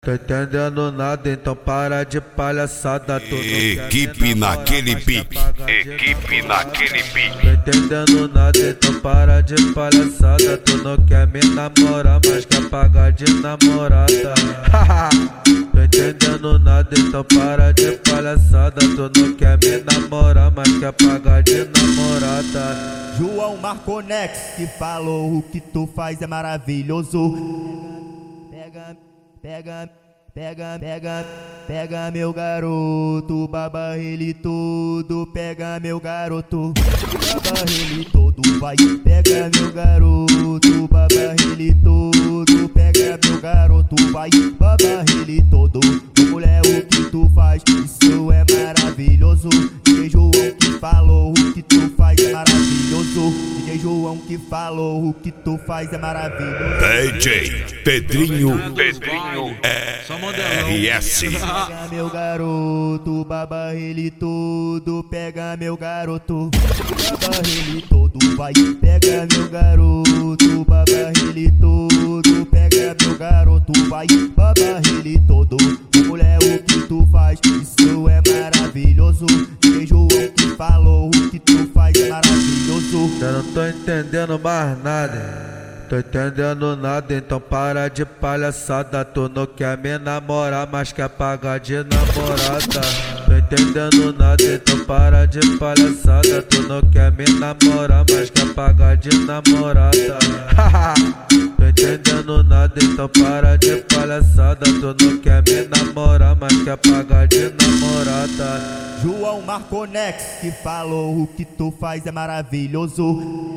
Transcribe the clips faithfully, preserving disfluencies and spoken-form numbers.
Tô entendendo nada, então para de palhaçada. Tu Equipe naquele pique, equipe naquele pique. Tô entendendo nada, então para de palhaçada. Tu não quer me namorar, mas quer pagar de namorada. Tô entendendo nada, então para de palhaçada. Tu não quer me namorar, mas quer pagar de namorada. João Marconex que falou: o que tu faz é maravilhoso. Pega, pega, pega, pega, pega meu garoto, baba ele todo, pega meu garoto, baba ele todo, vai, pega meu garoto, baba ele todo, pega meu garoto, vai, baba ele todo. Mulher, o que tu faz, isso é maravilhoso. D J João que falou: o que tu faz é maravilhoso. D J João que falou: o que tu faz é maravilhoso. D J Pedrinho, Pedrinho R S. Pega meu garoto, baba ele todo, pega meu garoto, baba ele todo, vai, pega meu garoto, baba ele todo, pega meu garoto, vai, baba ele todo. Mulher, o que tu faz, isso é maravilhoso. D J João que falou: o que tu faz é maravilhoso. Eu não tô entendendo mais nada. Tô entendendo nada, então para de palhaçada. Tu não quer me namorar, mas quer pagar de namorada. Tô entendendo nada, então para de palhaçada. Tu não quer me namorar, mas quer pagar de namorada. Tô entendendo nada, então para de palhaçada. Tu não quer me namorar, mas quer pagar de namorada. João Marconex que falou: o que tu faz é maravilhoso.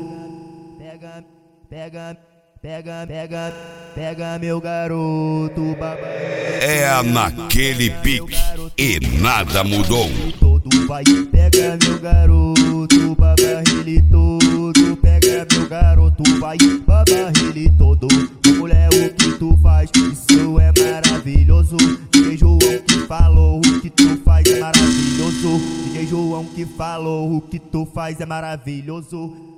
Pega, pega, pega, pega, pega meu garoto, baba. É naquele pique e nada mudou. Todo vai, pega meu garoto, baba ele todo, pega meu garoto, vai, baba ele todo. Mulher, o que tu faz, isso é maravilhoso. D J João que falou: o que tu faz é maravilhoso. D J João que falou: o que tu faz é maravilhoso.